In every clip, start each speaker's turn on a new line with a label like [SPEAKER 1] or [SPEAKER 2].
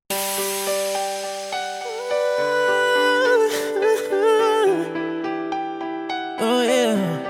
[SPEAKER 1] Oh yeah.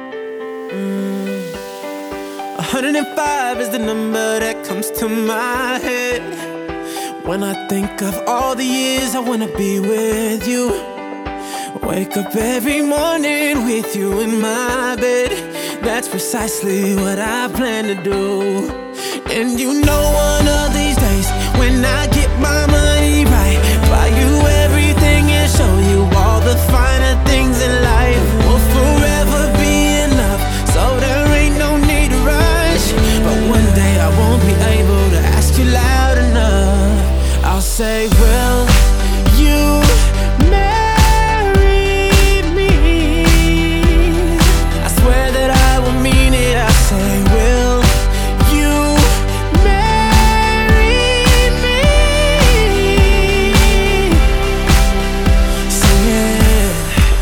[SPEAKER 1] 105 is the number that comes to my head when I think of all the years I wanna be with you. Wake up every morning with you in my bed. That's precisely what I plan to do. And you know one of these days, when I get my money right, buy you everything and show you all the finer things in life. Will forever be enough, so there ain't no need to rush. But one day I won't be able to ask you loud enough. I'll say, will you marry me? I swear that I will mean it. I say, will you marry me? Sing it.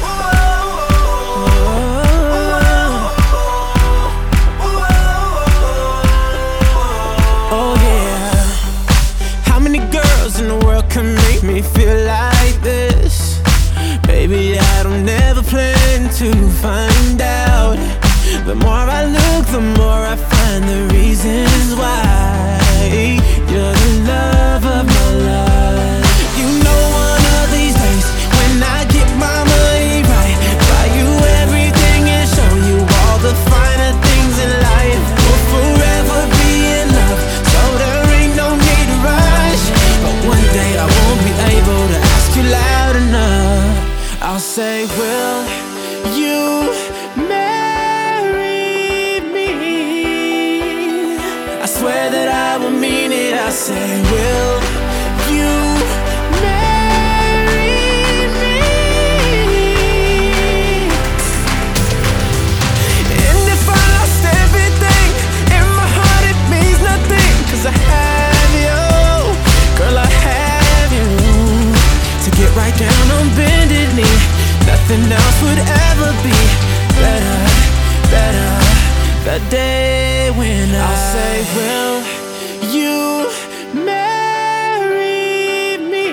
[SPEAKER 1] Oh yeah. How many girls in the world can make me feel like this? Baby, I don't ever plan to find out. The more I look, the more I find the reasons why you're the love of my life. You know one of these days, when I get my money right, buy you everything and show you all the finer things in life. Will forever be enough, so there ain't no need to rush. But one day I won't be able to ask you loud enough. I'll say, will you marry me? I swear that I will mean it. I say, will you marry me? And if I lost everything, in my heart it means nothing, 'cause I have you, girl, I have you. To get right down on bended knee, nothing else would ever be better, better. The day when I'll say, will you marry me?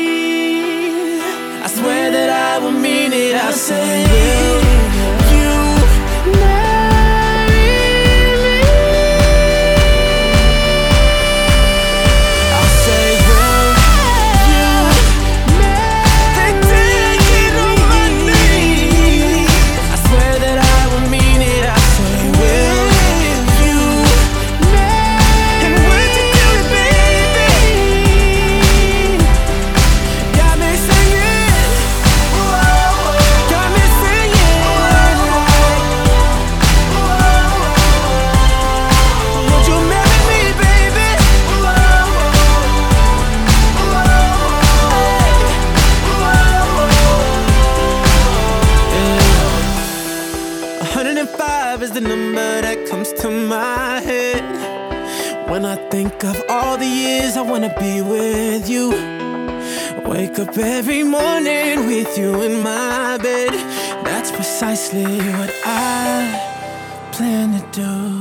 [SPEAKER 1] I swear that I will mean it. I say, will you marry me? I'll say, will you marry me? I swear that I will mean it. I say, will you marry? And would you do it, baby? Got me singing, got me singing. Would you marry me, baby? 105 is the number that comes to my head when I think of all the years I wanna be with you. Wake up every morning with you in my bed. That's precisely what I plan to do.